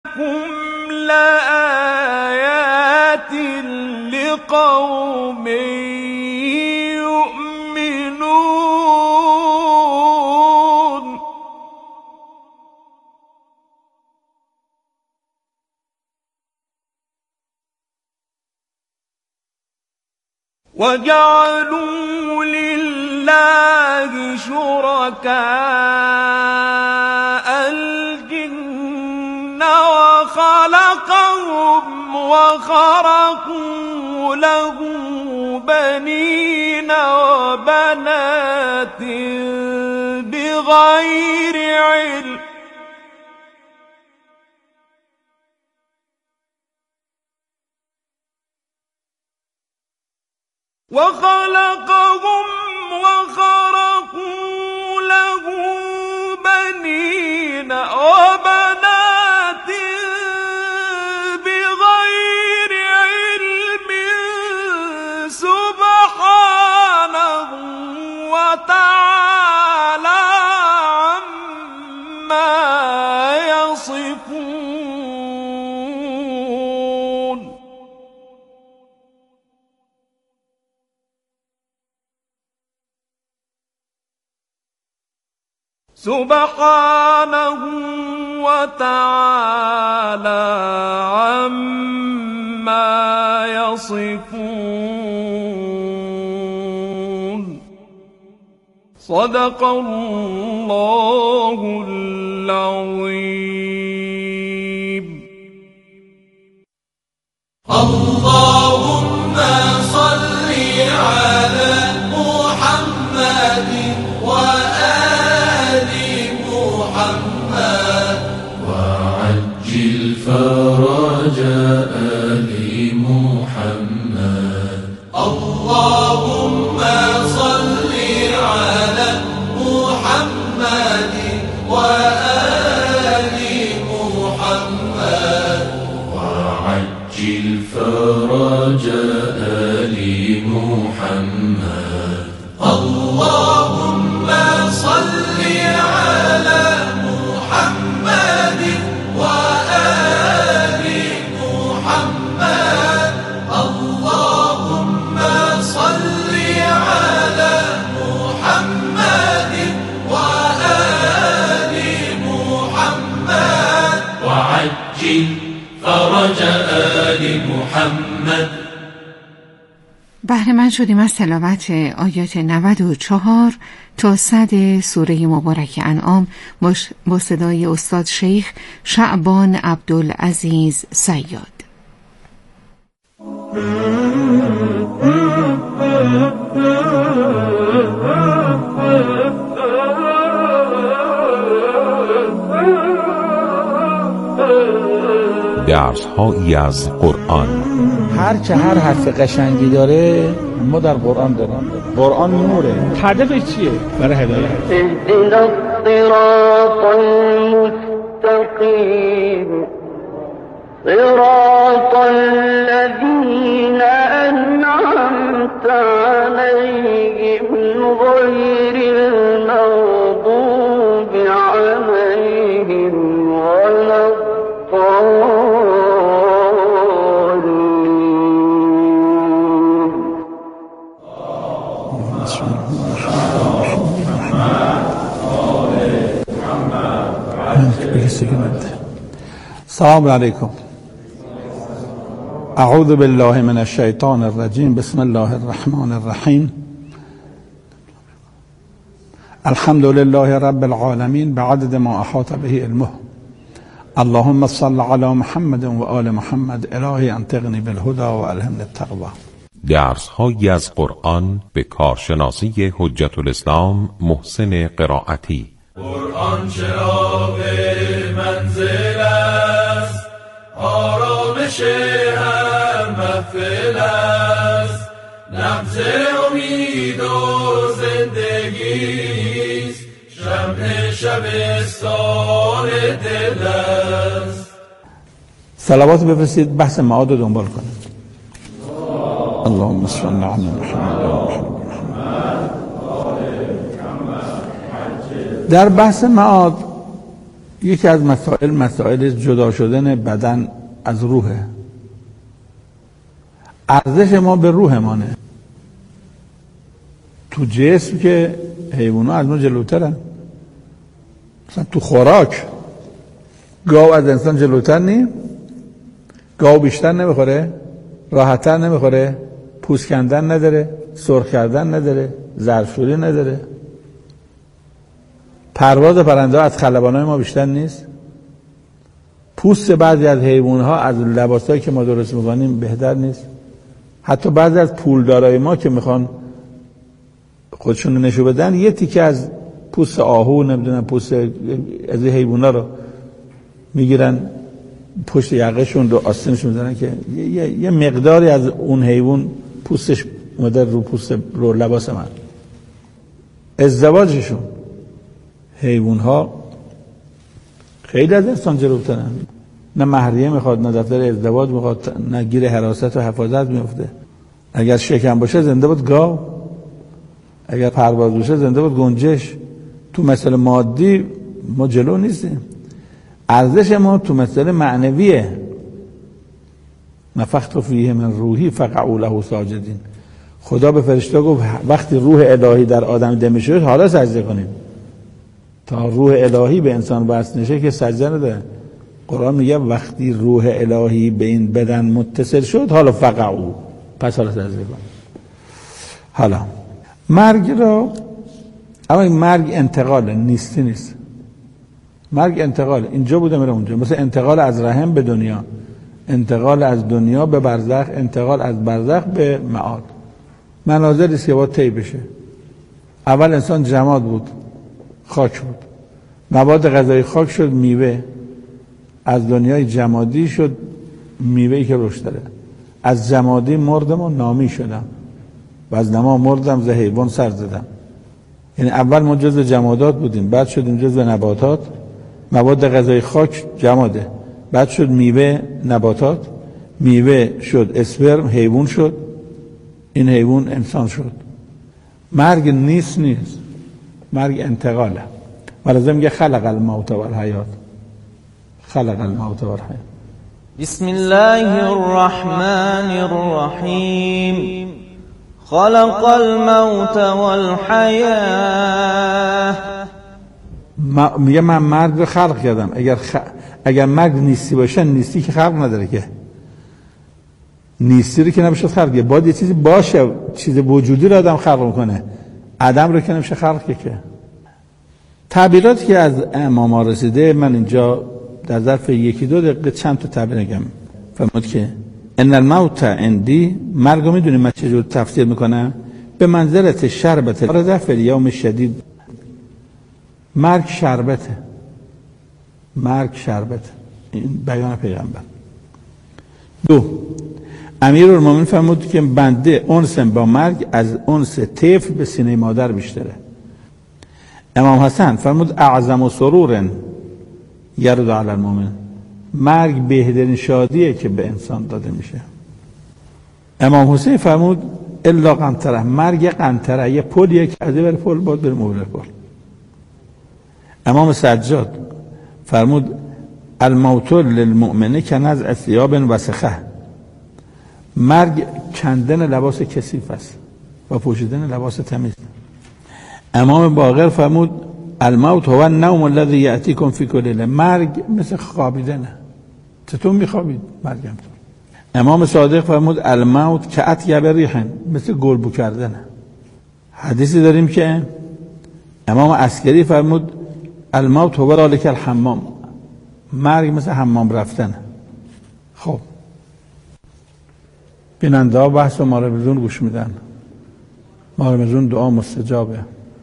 لآيات لقوم يؤمنون وجعلوا لله شركاء الجن وخلقهم وخرقوا له بنين وبنات بغير علم وخلقهم وخرقوا له بنين وبنات بغير علم سبحانه وتعالى عما يصفون سبحانه وتعالى عما يصفون صدق الله العظيم. اللهم صل على محمد وآل محمد وعجل فرج آل محمد. اللهم صل على محمد وآل محمد وعجل فرج آل محمد. اللهم صل على محمد وآل محمد. اللهم صل على محمد وآل محمد وعجل فرج آل محمد. بهره‌مند شدیم از تلاوت آیات 94 تا 100 سوره مبارک انعام با صدای استاد شیخ شعبان عبدالعزیز صیاد. درس‌هایی از قرآن. هر حرف قشنگی داره ما در قرآن داریم. قرآن نوره. هدفش چیه؟ برای هدایت. اهدنا الصراط المستقیم صراط الذين أنعمت عليهم غير المغضوب عليهم ولا السلام علیکم. اعوذ بالله من الشیطان الرجیم. بسم الله الرحمن الرحیم. الحمد لله رب العالمین بعدد ما احاط به علمه. اللهم صل علی محمد و آل محمد. الهی انطقنی بالهدى و الهمنی التقوی. درس‌هایی از قرآن به کارشناسی حجت الاسلام محسن قرائتی. قرآن چراغ منزل است، آرامش هر محفل است، نبض امید و زندگی است، شمع شبستان دل است. صلوات بفرستید بحث معاد رو دنبال کنید. اللهم صل علی محمد. در بحث معاد یکی از مسائل جدا شدن بدن از روحه. ارزش ما به روحمانه. تو جسم که حیوانات از ما جلوترن. مثلا تو خوراک گاو از انسان جلوتر نیم؟ گاو بیشتر نمیخوره؟ راحت‌تر نمیخوره؟ پوست کندن نداره؟ سرخ کردن نداره؟ ظرفشویی نداره؟ پرواز پرنده از خلبانای ما بیشتر نیست؟ پوست بعضی از حیوانها از لباسایی که ما درست میکنیم بهتر نیست؟ حتی بعضی از پولدارای ما که میخوان خودشون رو نشون بدن یه تیکه از پوست آهو نمیدونم پوست از حیوونا رو میگیرن پشت یقهشون رو آستینشون میزنن که یه مقداری از اون حیوان پوستش اومده رو پوست رو لباس من. ازدواجشون حیوانها خیلی از انسان جلوترن. نه مهریه میخواد، نه دفتر ازدواج میخواد، نه گیر حراست و حفاظت میفته. اگر شکم باشه زنده بود گاو، اگر پرواز باشه زنده بود گنجش. تو مسئله مادی ما جلو نیستیم. ارزش ما تو مسئله معنویه. نفخت فیه من روحی فقعوا له ساجدین. خدا به فرشته گفت وقتی روح الهی در آدم دم شد حالا سجده کنیم. تا روح الهی به انسان وصل نشه که سجده نده. قرآن میگه وقتی روح الهی به این بدن متصل شد حالا فقعوا، پس حالا سجده کن. حالا مرگ را، اما مرگ انتقاله، نیستی نیست. مرگ انتقال، اینجا بوده میره اونجا. مثل انتقال از رحم به دنیا، انتقال از دنیا به برزخ، انتقال از برزخ به معاد. منازلی است که باید طی بشه. اول انسان جماد بود، خاک بود، مواد غذایی خاک شد میوه، از دنیای جمادی شد میوهی که رشد داره. از جمادی مردم و نامی شدم و از نما مردم ز حیوان سر زدم. یعنی اول ما جزو جمادات بودیم، بعد شدیم جزو نباتات. مواد غذایی خاک جماده، بعد شد میوه نباتات، میوه شد اسپرم حیوان شد، این حیوان انسان شد. مرگ نیست، مرگ انتقاله. ولذا میگه خلق الموت والحیات، خلق الموت والحیات. بسم الله الرحمن الرحیم خلق الموت والحیاه. میگه من مرگ رو خلق کردم. اگر مرگ نیستی باشه، نیستی که خلق نداره که. نیستی رو که نمیشه خلق کنه. باید یه چیزی باشه، چیز وجودی رو آدم خلق میکنه. عدم رو که نمیشه خلق که. تعبیراتی که از امام رسیده، من اینجا در ظرف 1-2 دقیقه چند تا تعبیر میگم. فرمود که ان الموت عندی، مرگ رو میدونیم من چجور تفسیر میکنم؟ به منزلت شربت الارض فی الیوم شدید. مرگ شربته، مرگ شربته. این بیان پیغمبر. 2 امیرالمومنین فرمود که بنده انس با مرگ از انس طفل به سینه مادر بیشتره. امام حسن فرمود اعظم سرور یرد علی المؤمن، مرگ بهترین شادیه که به انسان داده میشه. امام حسین فرمود الا قنطره، مرگ قنطره، یه پلیه که از بر پل باید بریم اون پل. امام سجاد فرمود الموت للمؤمن کنزع ثیاب وسخه، مرگ کندن لباس کثیف است و پوشیدن لباس تمیز. امام باقر فرمود الموت هو النوم الذي یأتیکم فی کل لیله، مرگ مثل خوابیدنه. چطور میخوابید؟ مرگ همطور. امام صادق فرمود الموت کأطیب ریح، مثل گلبو کردنه. حدیثی داریم که امام عسکری فرمود الموت هو ذلک الحمام، مرگ مثل حمام رفتنه. خب بیننده ها بحث ما رو بدون گوش میدن. ما رو بدون دعا مستجابه.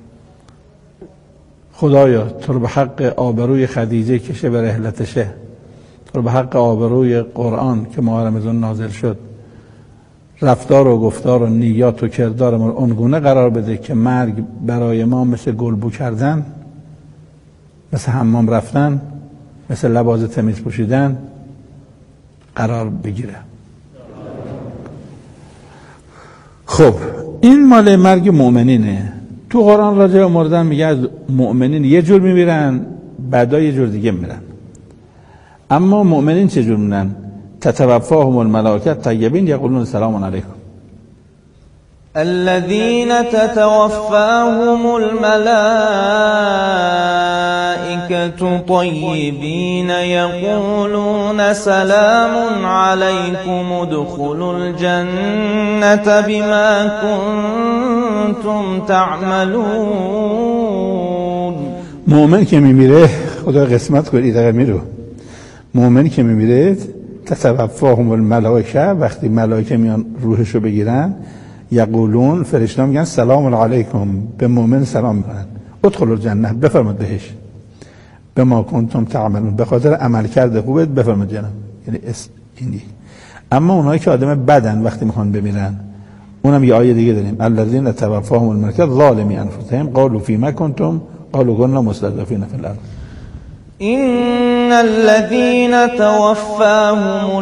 خدایا تو رو به حق آبروی خدیجه کشه به رحلتشه، تو رو به حق آبروی قرآن که ماه رمضان نازل شد، رفتار و گفتار و نیات و کردار ما رو اونگونه قرار بده که مرگ برای ما مثل گلبو کردن، مثل حمام رفتن، مثل لباس تمیز پوشیدن قرار بگیره. خب این مال مرگ مؤمنینه. تو قرآن راجع به مردن میگه از مؤمنین یه جور میمیرن، بعدا یه جور دیگه میرن. اما مؤمنین چجور میرن؟ تتوفاهم الملائکه طیبین یقولون سلام علیکم. الذين تتوفاهم الملائكة طيبين يقولون سلام عليكم ادخلوا الجنة بما كنتم تعملون. مؤمن که میمیره، خدا قسمت کنه این میره، مؤمن که میمیره تتوفاهم الملائکه، وقتی ملائکه میان روحشو بگیرن، یقولون، فرشته‌ها میگن سلام علیکم، به مؤمن سلام میکنن، ادخلوا الجنه، بفرمایید بهش، به ما کنتم تعملون، به خاطر عمل کرده خوبت بفرمایید جنت. یعنی اینی. اما اونایی که آدم بدن وقتی میخوان بمیرن، اونم یه آیه دیگه داریم، الذین توفاهم الملائکه ظالمی انفسهم قالوا فیما کنتم قالوا كنا مستضعفین فی الارض. إن الذين توفاهم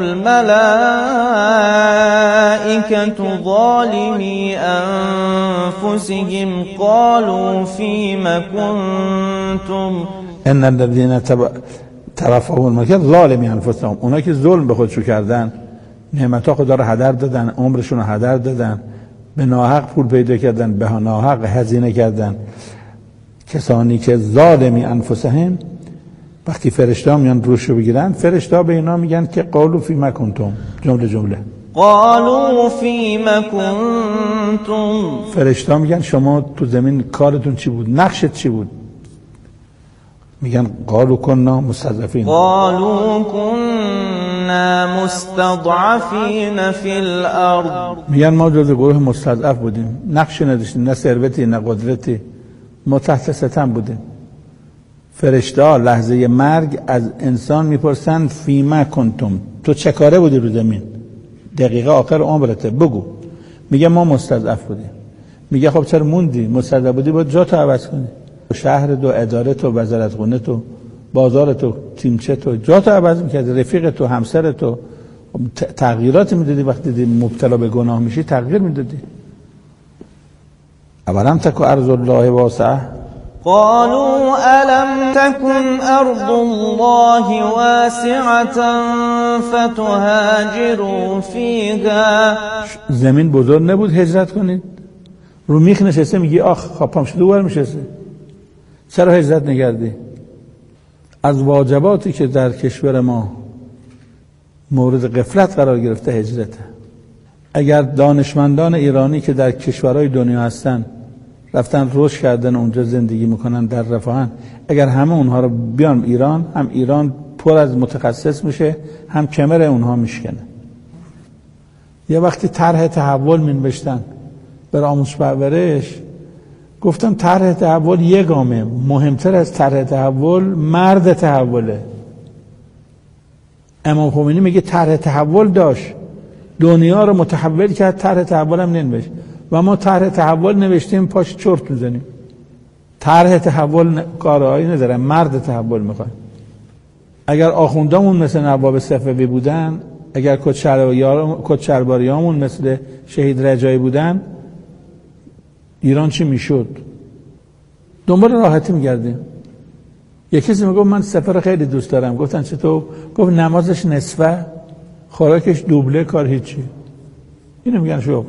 الملائكة ظالمي أنفسهم قالوا فيم كنتم. ان الذين توفاهم الملائکه ظالمی انفسهم، اونایی که ظلم به خودشون کردن، نعمت‌ها خدا رو هدر دادن، عمرشون رو هدر دادن، به ناحق پول پیدا کردن، به ناحق هزینه کردن، کسانی که ظالمی انفسهم، وقتی فرشته‌ها میان روشو بگیرن، فرشته‌ها به اینا میگن که قالوا فیما کنتم، جمله قالوا فیما کنتم، فرشته‌ها میگن شما تو زمین کارتون چی بود، نقشت چی بود؟ میگن قالوا كنا مستضعفین، قالوا كنا مستضعفین فی الارض، میگن ما جزو گروه مستضعف بودیم، نقشی نداشتیم، نه ثروتی نه قدرتی، ما تحت ستم بودیم. فرشته‌ها لحظه مرگ از انسان میپرسن فیما کنتم، تو چه کاره بودی رو زمین، دقیقه آخر عمرته بگو. میگه ما مستضعف بودیم. میگه خب چرا موندی؟ مستضعف بودی باید جا تو عوض کنی، شهر تو، اداره تو، وزارتخونه تو، بازار تو، تیمچه تو، جا تو عوض میکردی، رفیق تو، همسر تو، تغییرات میدادی. وقتی دیدی مبتلا به گناه میشی تغییر میدادی. اولم تکو ارض الله واسعه، قالوا ألم تكن أرض الله واسعة فتهاجروا فيها. زمین بزرگ نبود هجرت کنید؟ رو میخ نشسته میگی آخ خوابم شده دوباره میشسته، چرا هجرت نکردی؟ از واجباتی که در کشور ما مورد غفلت قرار گرفته هجرته. اگر دانشمندان ایرانی که در کشورهای دنیا هستن رفتن رشد کردن اونجا زندگی میکنن در رفاهن، اگر همه اونها رو بیان ایران، هم ایران پر از متخصص میشه، هم کمر اونها میشکنه. یه وقتی طرح تحول مینوشتن برای آموزش پرورش، گفتم طرح تحول یه گامه، مهمتر از طرح تحول مرد تحوله. امام خمینی میگه طرح تحول داشت، دنیا رو متحول کرد، طرح تحول هم ننوشت و ما طرح تحول نوشتیم پاش چرت میزنیم. طرح تحول کارهایی نداره، مرد تحول میخواد. اگر آخوندامون مثل نواب صفوی بودن، اگر کدشرباریامون مثل شهید رجایی بودن، ایران چی میشد؟ دنبال راحتی میگردیم. یک کسی میگفت من سفر خیلی دوست دارم. گفتن چطور؟ گفت نمازش نصفه، خوراکش دوبله، کار هیچی. اینو میگن شغل.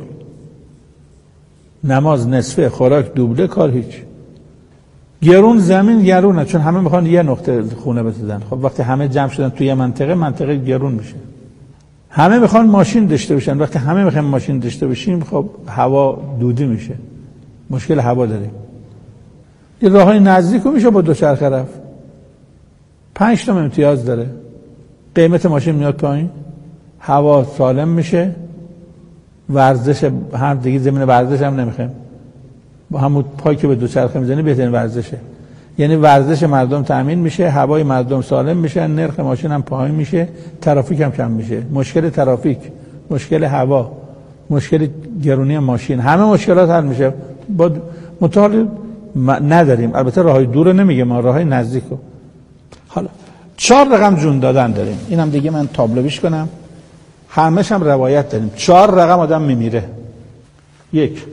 نماز نصفه، خوراک دوبله، کار هیچ. گرون، زمین گرونه، چون همه میخوان یه نقطه خونه بسازن. خب وقتی همه جمع شدن توی یه منطقه گرون میشه. همه میخوان ماشین داشته باشن، وقتی همه میخوان ماشین داشته باشیم خب هوا دودی میشه، مشکل هوا داریم. این راههای نزدیکو میشه با دوچرخه رفت، 5 تا امتیاز داره، قیمت ماشین میاد پایین، هوا سالم میشه، ورزش هم دیگه، زمین ورزش هم نمیخوایم، با همون پای که به دوچرخه میزنی بهترین ورزشه. یعنی ورزش مردم تامین میشه، هوای مردم سالم میشه، نرخ ماشین هم پایین میشه، ترافیک هم کم میشه. مشکل ترافیک، مشکل هوا، مشکل گرونی ماشین، همه مشکلات حل میشه. با مطالب نداریم، البته راههای دور نمیگه، ما راههای نزدیکو. حالا 4 رقم جون دادن داریم، اینم دیگه من تابلویش کنم، همش هم روایت داریم. 4 رقم آدم میمیره. 1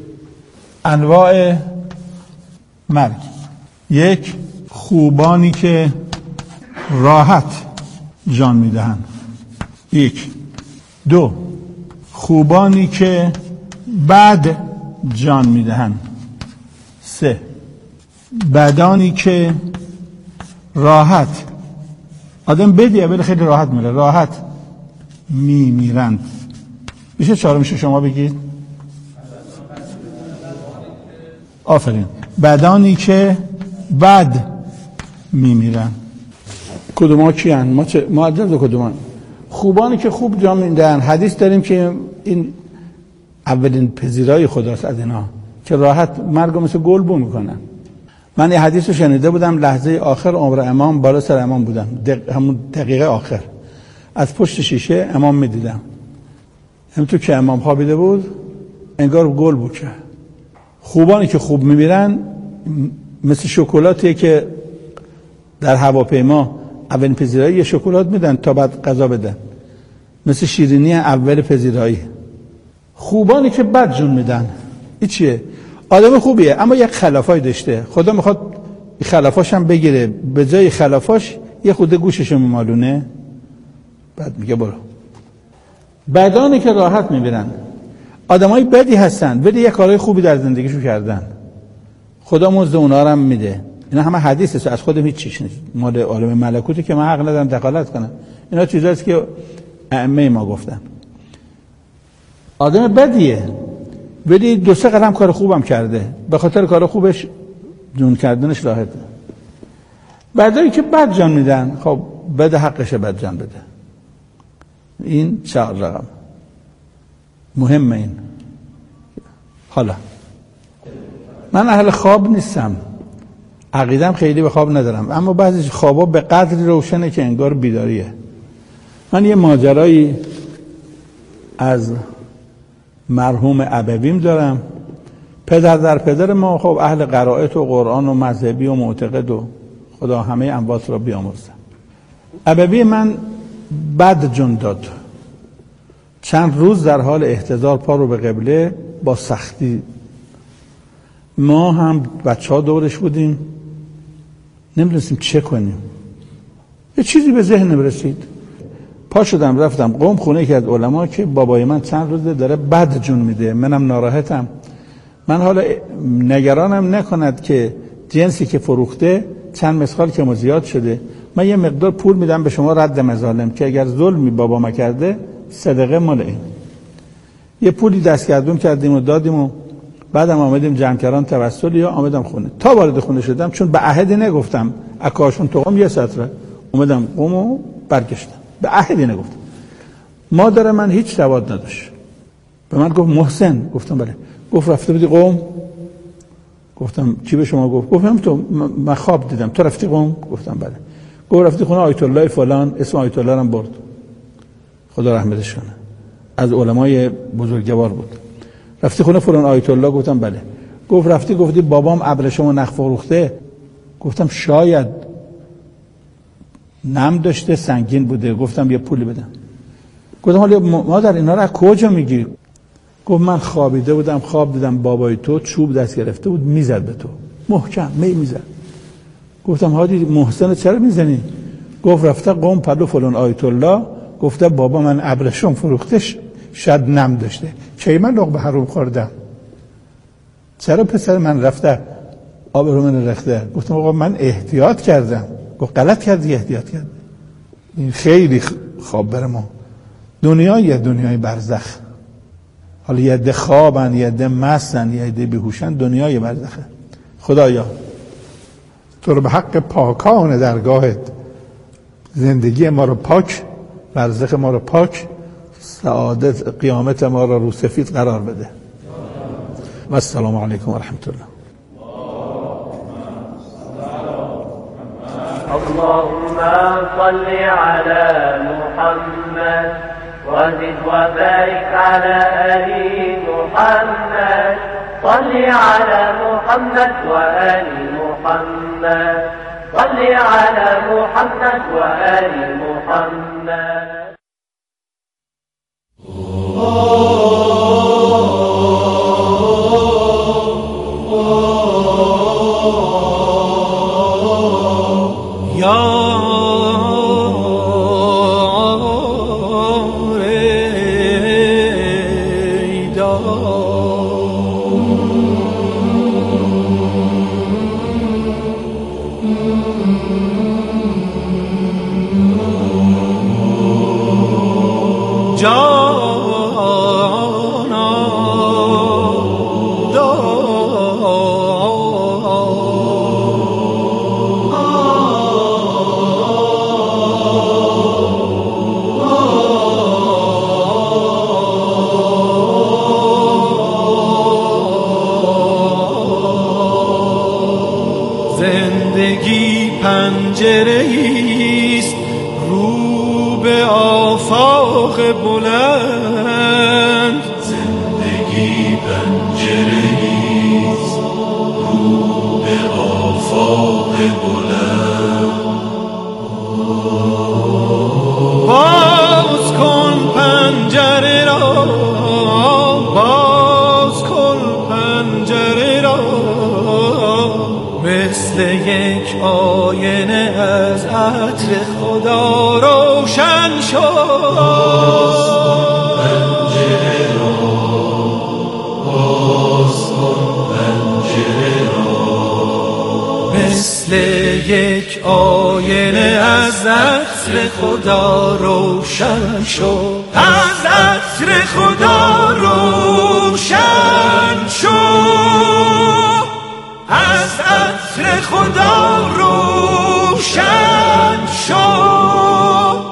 انواع مرگ. 1 خوبانی که راحت جان میدهند. 1. 2. خوبانی که بعد جان میدهند. 3. بدانی که راحت، آدم بدی اول خیلی راحت میره، راحت میمیرند. میشه 4 شما بگید؟ آفرین. بدانی که بد میمیرند. کدوم ها کی هن؟ ما عدد کدوم هن؟ خوبانی که خوب جان میدن. حدیث داریم که این اولین پذیرای خداست از اینا که راحت مرگ مثل گل بو میکنن. من این حدیث رو شنیده بودم لحظه آخر عمر امام، بالا سر امام بودم، همون دقیقه آخر از پشت شیشه امام میدیدم، همونطور که امام خوابیده بود انگار گل بو که. خوبانی که خوب میمیرن مثل شکلاتیه که در هواپیما اولین پذیرایی یه شکلات میدن تا بعد غذا بدن، مثل شیرینی اول پذیرایی. خوبانی که بد جون میدن، این چیه؟ آدم خوبیه اما یک خلافای داشته، خدا میخواد خلافاش هم بگیره، به جای خلافاش یه خود گوششو میمالونه، بعد میگه برو. بدانی که راحت میبرن، آدمای بدی هستن ولی یه کارهای خوبی در زندگیشو کردن، خدا مزد اونا رو هم میده. اینا همه حدیثه، از خودم هیچ چیز نیست، مال عالم ملکوتی که من حق ندارم دخالت کنم. اینا چیزاست که ائمه ما گفتن. آدم بدیه ولی 2-3 قدم کار خوبم کرده، به خاطر کار خوبش جون کردنش راحته. بعدایی که بد جان میدن، خب بد حقشه بد جان بده. این 4 رقم مهمه. این حالا من اهل خواب نیستم، عقیدم خیلی به خواب ندارم، اما بعضی خوابا به قدری روشنه که انگار بیداریه. من یه ماجرایی از مرحوم ابویم دارم. پدر در پدر ما خب اهل قرائت و قرآن و مذهبی و معتقد و خدا همه اموات را بیامرزه. ابوی من بد جون داد، چند روز در حال احتضار پا رو به قبله با سختی. ما هم بچه ها دورش بودیم، نمیدونستیم چه کنیم. یه چیزی به ذهن رسید، پا شدم رفتم قم خونه که از علما که بابای من چند روزه داره بد جون میده، منم ناراحتم. من حالا نگرانم نکند که جنسی که فروخته چند مسخال که زیاد شده، من یه مقدار پول میدم به شما رد مظالم که اگر ظلمی بابا ما کرده صدقه مال این. یه پولی دستگردون کردیم و دادیم و بعدم آمدیم جمع‌کران توسلی یا آمدم خونه. تا وارد خونه شدم چون به عهدی نگفتم اکاشون تو قم یه سطره، اومدم قم و برگشتم، به عهدی نگفتم. مادر من هیچ سواد نداشت، به من گفت محسن، گفتم بله. گفت رفته بودی قم؟ گفتم کی به شما گفت؟ گفتم تو، من خواب دیدم. تو رفتی قم؟ گفتم بله. گفت رفتی خونه آیت الله فلان، اسم آیت الله هم برد، خدا رحمتش کنه، از علمای بزرگوار بود. رفتی خونه فلان آیت الله؟ گفتم بله. گفت رفتی گفتی بابام ابریشم نخ فروخته؟ گفتم شاید نم داشته سنگین بوده. گفتم یه پولی بدم. گفتم حالا مادر اینا رو از کجا میگیری؟ گفت من خوابیده بودم، خواب دیدم بابای تو چوب دست گرفته بود میزد به تو محکم میزد. گفتم هادی محسن چرا میزنی؟ گفت رفته قم پلو فلان آیت الله گفته بابا من ابریشم فروختش، شاید نم داشته، کی من لقمه حروم خوردم؟ چرا پسر من رفته آبرو من رخته؟ گفتم آقا من احتیاط کردم. گفت غلط کردی احتیاط کردی. این خیلی خواب بر ما. دنیای برزخ، حالا یه عده خوابن، یه عده مستن، یه عده بیهوشن، دنیای برزخه. خدایا تو رو به حق پاکان درگاهت زندگی ما رو پاک، برزخ ما رو پاک، سعادت قیامت ما رو سفید قرار بده. و السلام علیکم و رحمت الله. اللهم صل على محمد وزد وبارك على آل محمد. صل على محمد وآل محمد. صل على محمد وآل محمد. یا زندگی پنجره‌ایست رو به آفاق بلند، زندگی پنجره‌ایست رو به آفاق بلند. باز کن پنجره را، باز کن پنجره را، مثل یک آینه از عطر خدا روشن شد. پنجره را باز کن، پنجره را مثل یک آینه از عطر خدا روشن شد، از عطر خدا روشن شد، از عطر خدا روشن شد.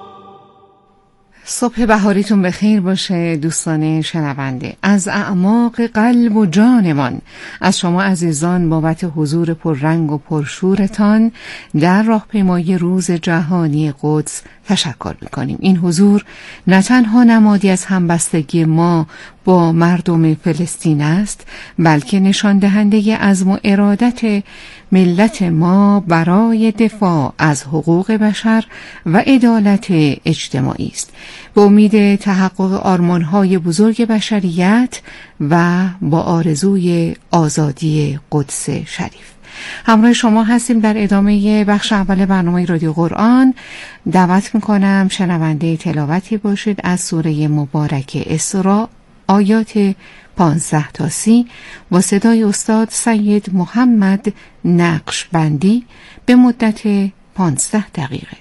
صبح بهاریتون بخیر باشه دوستان شنونده. از اعماق قلب و جانمان از شما عزیزان بابت حضور پررنگ و پرشورتان در راهپیمایی روز جهانی قدس تشکر می‌کنیم. این حضور نه تنها نمادی از همبستگی ما با مردم فلسطین است، بلکه نشان دهنده عزم و ارادت ملت ما برای دفاع از حقوق بشر و عدالت اجتماعی است. به امید تحقق آرمان‌های بزرگ بشریت و با آرزوی آزادی قدس شریف. همراه شما هستیم در ادامه بخش اول برنامه رادیو قرآن. دعوت میکنم شنونده تلاوتی باشید از سوره مبارک اسراء آیات 15 تا 30 با صدای استاد سید محمد نقشبندی به مدت 15 دقیقه.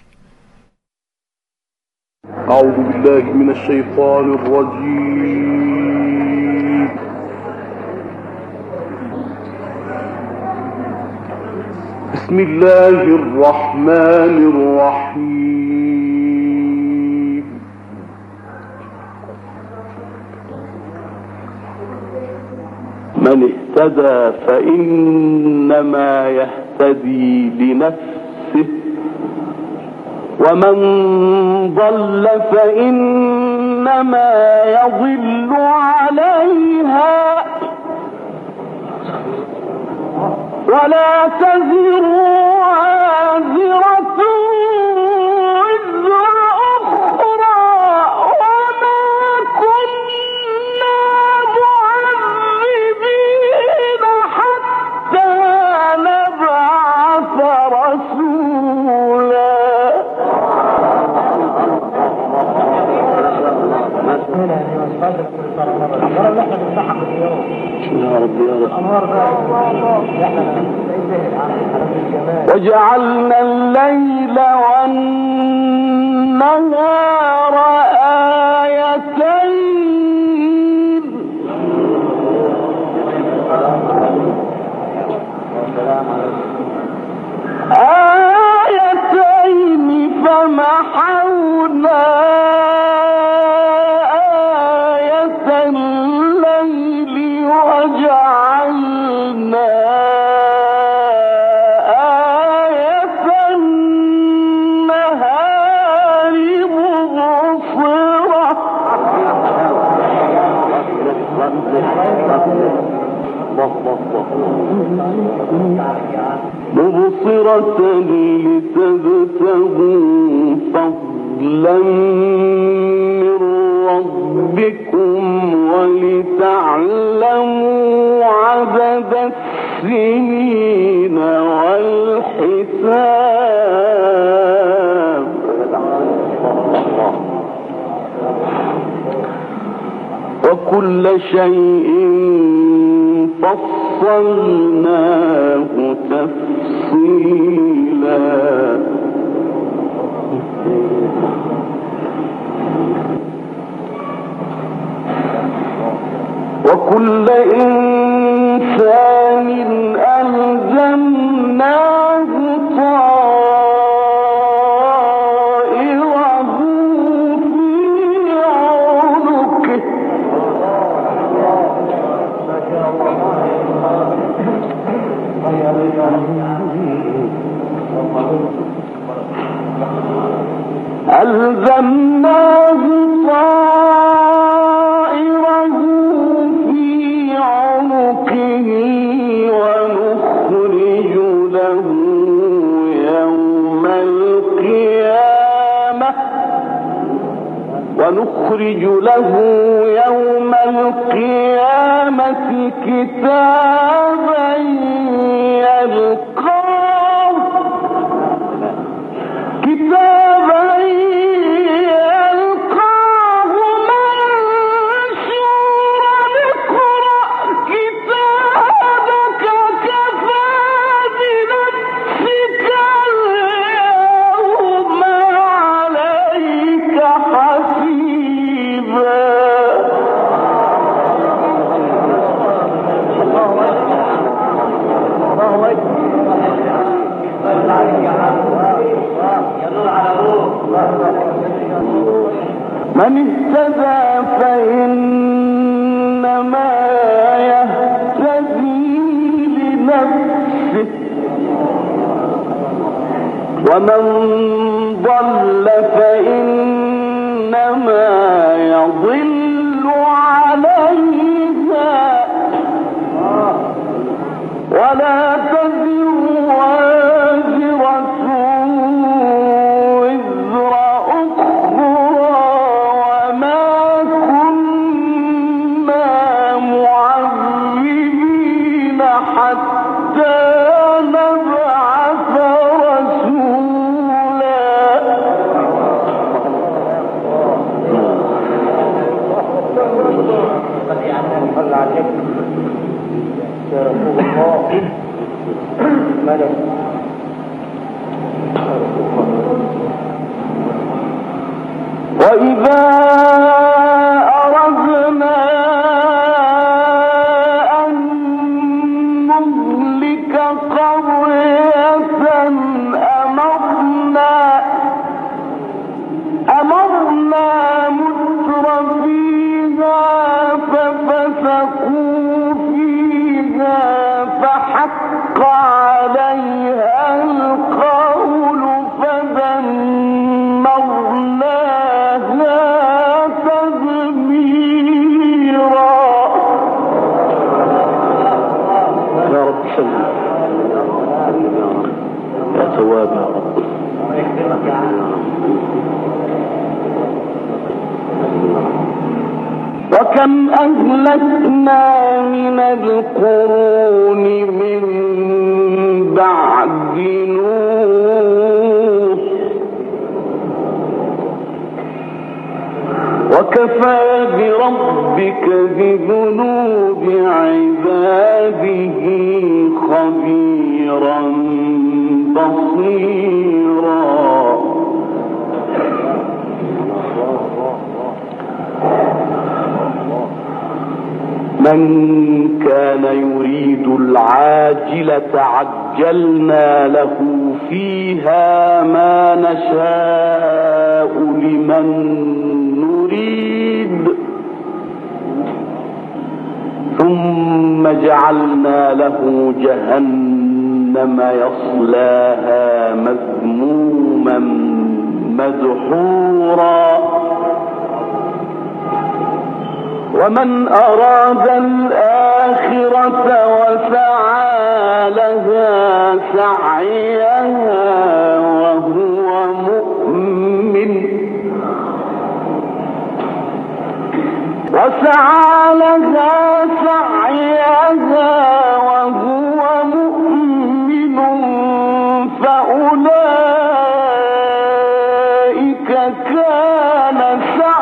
اعوذ بالله من الشیطان الرجیم. بسم الله الرحمن الرحیم. من اهتدى فإنما يهتدي لنفسه ومن ضل فإنما يضل عليها ولا تزر وازرة وزر أخرى وما كنا معذبين حتى نبعث رسولا. يا رب يا رب. وجعلنا الليل والنهار آيتين فمحونا وجعلنا آية النهار مبصرة لتبتغوا فضلا من ربكم ولتعلموا عدد السنين والحساب وكل شيء فصلناه تفصيلا وكل إنسان ألزمناه طائره في عنقه ألزمناه طائره في عنقه ونخرج له يوم القيامة كتابا يلقاه منشورا اقرأ كتابك كفى بنفسك اليوم عليك حسيبا. من اهتدى فإنما يهتدي لنفسه ومن ضل فإنما يضل عليها ولا تزر وازرة وزر أخرى وما كنا معذبين حتى نبعث رسولا. وإذا أردنا أن نهلك قرية أمرنا متر فيها ففسقوا فيها فحق عليها القول فدمرناها تدميرا. يا رب سلم يا تواب يا رب. وكم أهلكنا من القرون من بعد نوح وكفى بربك بذنوب عباده خبيرا بصيرا. من كان يريد العاجلة عجلنا له فيها ما نشاء لمن نريد ثم جعلنا له جهنم يصلاها مذموما مدحورا. ومن أراد الآخرة وسعى لها سعيها وهو مؤمن وسعى لها سعيها